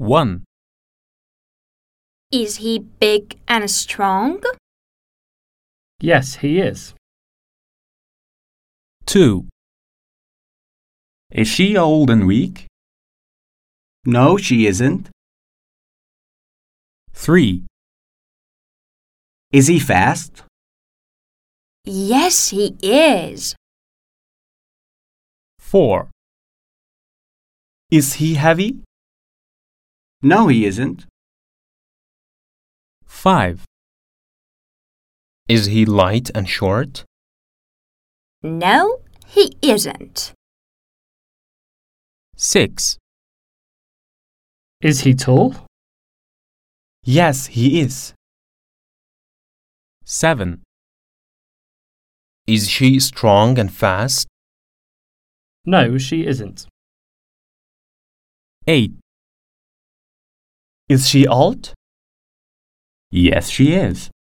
1, Is he big and strong? Yes, he is. 2, Is she old and weak? No, she isn't. 3, Is he fast? Yes, he is. 4, Is he heavy? No, he isn't. 5, Is he light and short? No, he isn't. 6, Is he tall? Yes, he is. 7, Is she strong and fast? No, she isn't. 8, Is she old? Yes, she is.